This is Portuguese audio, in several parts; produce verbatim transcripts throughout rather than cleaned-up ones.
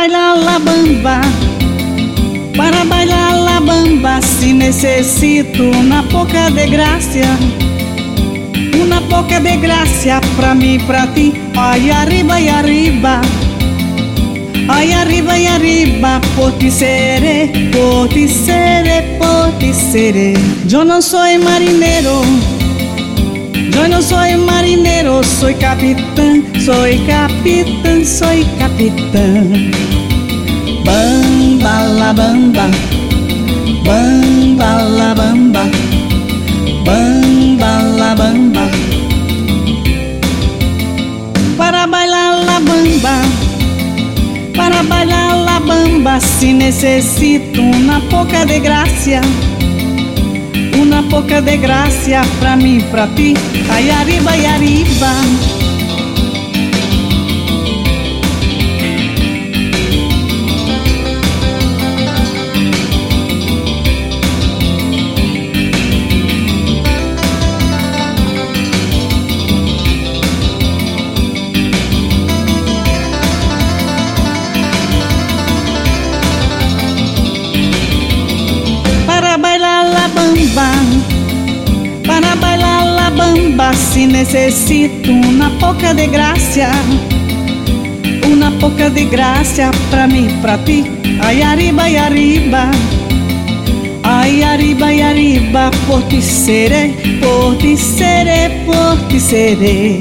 bailar la bamba, para bailar la bamba, se necessito uma pouca de graça, uma pouca de graça pra mim, pra ti. Ai, arriba e arriba, ai, arriba e arriba, por ti seré, por ti seré, por ti seré. Eu não sou marinheiro, eu não sou marinheiro, sou capitã, sou capitã, sou capitã. Bamba la bamba, bamba la bamba, bamba la bamba. Para bailar la bamba, para bailar la bamba, se necessito uma pouca de graça, uma pouca de graça pra mim, pra ti. Ai, arriba e arriba. Para bailar la bamba, para bailar la bamba, se necessito uma pouca de graça, uma pouca de graça pra mim, pra ti. Ai, arriba e arriba, ai, arriba e arriba, por ti seré, por ti seré, por ti seré.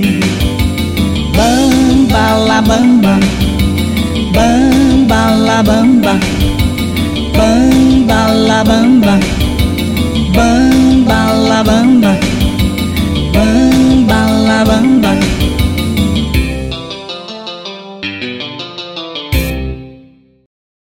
Bamba la bamba, bamba la bamba, bamba la bamba, bamba la bamba.